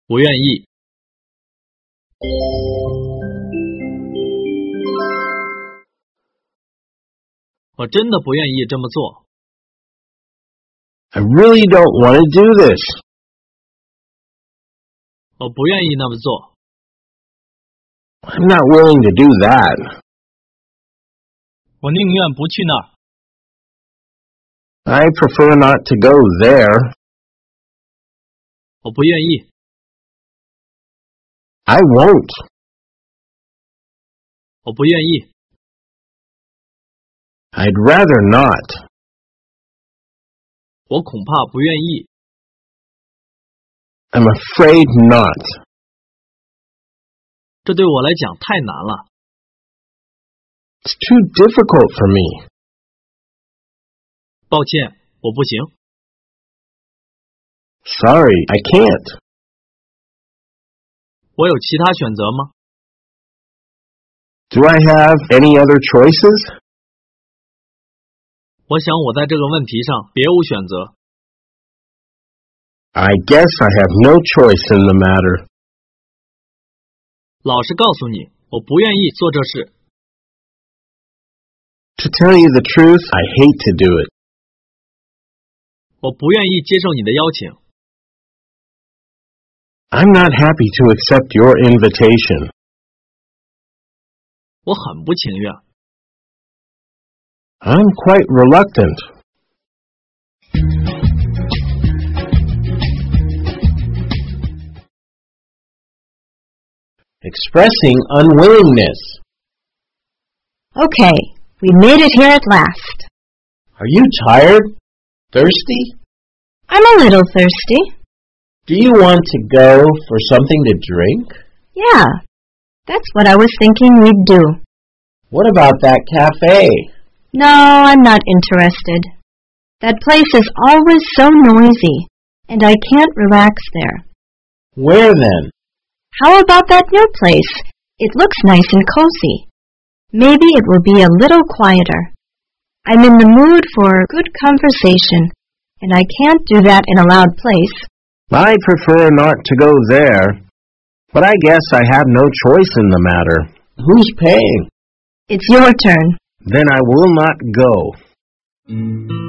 不愿意。我真的不愿意这么做。 I really don't want to do this. 我不愿意那么做。 I'm not willing to do that. 我宁愿不去那儿。 I prefer not to go there. 我不愿意。 I won't. 我不愿意。 I'd rather not. 我恐怕不愿意。 I'm afraid not. 这对我来讲太难了。 It's too difficult for me. 抱歉，我不行。 Sorry, I can't. 我有其他选择吗？ Do I have any other choices? 我想我在这个问题上别无选择。 I guess I have no choice in the matter. 老实告诉你，我不愿意做这事。 To tell you the truth, I hate to do it. 我不愿意接受你的邀请。 I'm not happy to accept your invitation. 我很不情愿。 I'm quite reluctant. Expressing unwillingness. Okay, we made it here at last. Are you tired? Thirsty? I'm a little thirsty. Do you want to go for something to drink? Yeah, that's what I was thinking we'd do. What about that cafe? No, I'm not interested. That place is always so noisy, and I can't relax there. Where then? How about that new place? It looks nice and cozy. Maybe it will be a little quieter. I'm in the mood for good conversation, and I can't do that in a loud place. I prefer not to go there, but I guess I have no choice in the matter. Who's paying? It's your turn. Then I will not go.